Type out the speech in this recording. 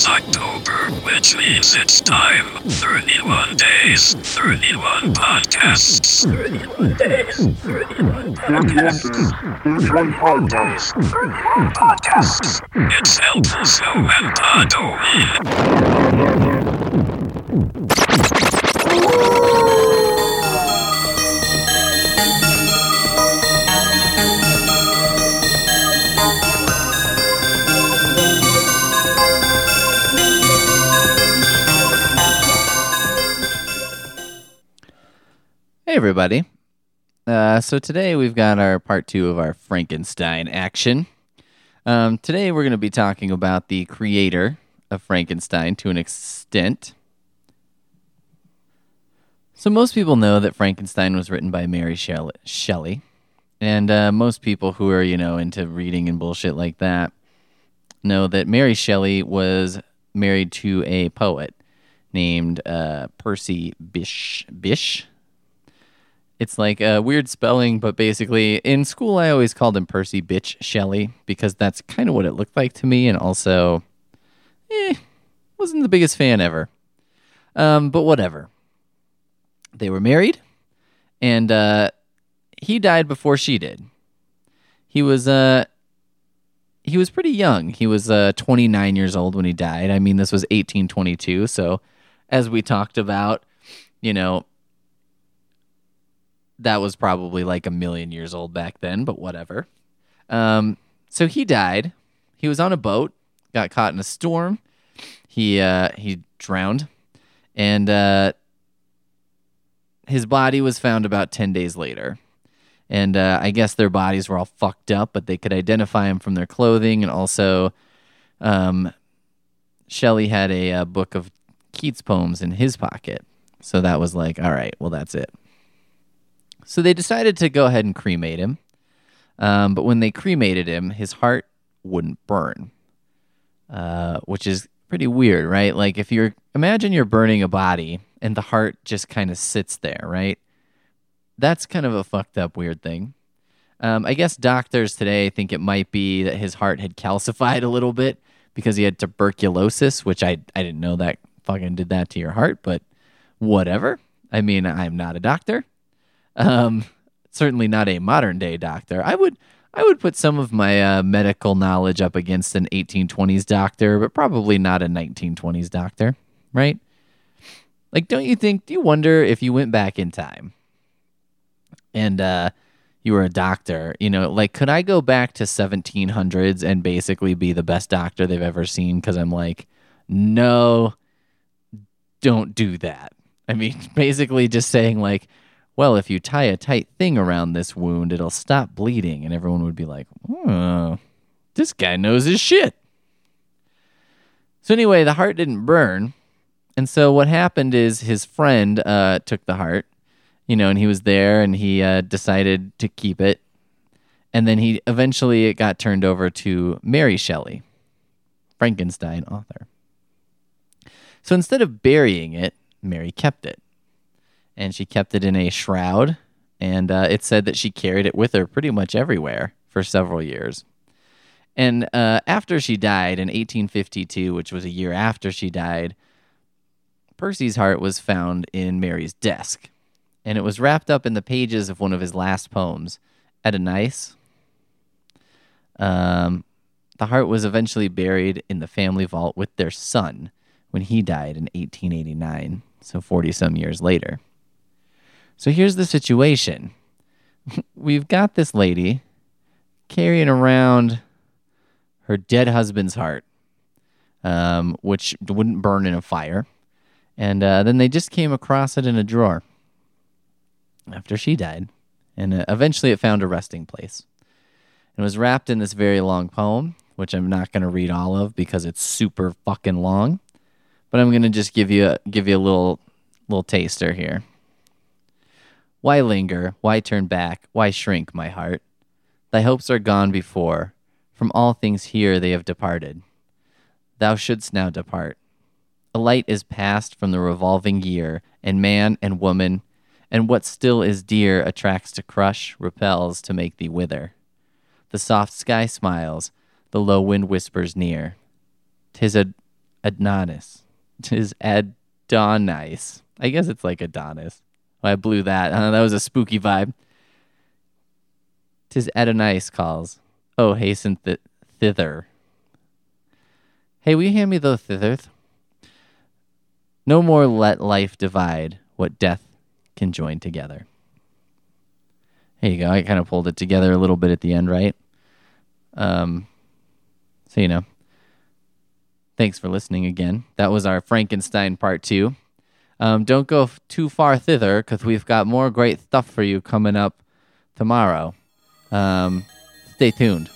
is October, which means it's time. 31 days, 31 podcasts. 31 days, 31 podcasts. 31 podcasts. 31 podcasts. It's El Pulso and Hey everybody. So today we've got our part 2 of our Frankenstein action. Today we're going to be talking about the creator of Frankenstein to an extent. So most people know that Frankenstein was written by Mary Shelley. And most people who are, into reading and bullshit like that know that Mary Shelley was married to a poet named Percy Bysshe. It's like a weird spelling, but basically in school I always called him Percy Bitch Shelley because that's kind of what it looked like to me, and also, wasn't the biggest fan ever. But whatever. They were married, and he died before she did. He was pretty young. He was 29 years old when he died. I mean, this was 1822, so as we talked about, that was probably like a million years old back then, but whatever. So he died. He was on a boat, got caught in a storm. He drowned, and his body was found about 10 days later. And I guess their bodies were all fucked up, but they could identify him from their clothing. And also, Shelley had a book of Keats poems in his pocket. So that was like, all right, well, that's it. So they decided to go ahead and cremate him. But when they cremated him, his heart wouldn't burn, which is pretty weird, right? Like imagine you're burning a body and the heart just kind of sits there, right? That's kind of a fucked up weird thing. I guess doctors today think it might be that his heart had calcified a little bit because he had tuberculosis, which I didn't know that fucking did that to your heart, but whatever. I mean, I'm not a doctor. Certainly not a modern day doctor. I would put some of my medical knowledge up against an 1820s doctor, but probably not a 1920s doctor, right? Like, do you wonder if you went back in time and you were a doctor, like, could I go back to 1700s and basically be the best doctor they've ever seen? Because I'm like, no, don't do that. I mean, basically just saying like, well, if you tie a tight thing around this wound, it'll stop bleeding. And everyone would be like, oh, this guy knows his shit. So anyway, the heart didn't burn. And so what happened is his friend took the heart, and he was there and he decided to keep it. And then it got turned over to Mary Shelley, Frankenstein author. So instead of burying it, Mary kept it. And she kept it in a shroud, and it said that she carried it with her pretty much everywhere for several years. And after she died in 1852, which was a year after she died, Percy's heart was found in Mary's desk, and it was wrapped up in the pages of one of his last poems, Adonais. The heart was eventually buried in the family vault with their son when he died in 1889, so 40-some years later. So here's the situation. We've got this lady carrying around her dead husband's heart, which wouldn't burn in a fire. And then they just came across it in a drawer after she died. And eventually it found a resting place. It was wrapped in this very long poem, which I'm not going to read all of because it's super fucking long. But I'm going to just give you a little taster here. Why linger? Why turn back? Why shrink, my heart? Thy hopes are gone before. From all things here they have departed. Thou shouldst now depart. A light is passed from the revolving year, and man and woman, and what still is dear attracts to crush, repels to make thee wither. The soft sky smiles, the low wind whispers near. 'Tis a Adonis. 'Tis Adonis. I guess it's like Adonis. Oh, I blew that. That was a spooky vibe. 'Tis Adonis calls. Oh, hasten thither. Hey, will you hand me the thither? No more let life divide what death can join together. There you go. I kind of pulled it together a little bit at the end, right? So, thanks for listening again. That was our Frankenstein part 2. Don't go too far thither because we've got more great stuff for you coming up tomorrow. Stay tuned.